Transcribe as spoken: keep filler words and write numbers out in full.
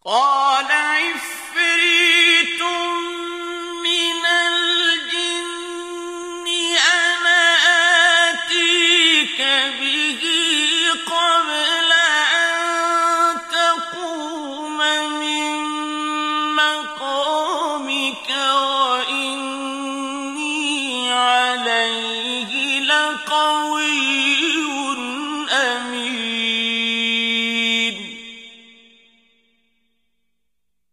قال عفريت من الجن أنا آتيك به قبل أن تقوم من مقامك وإني عليه لقوي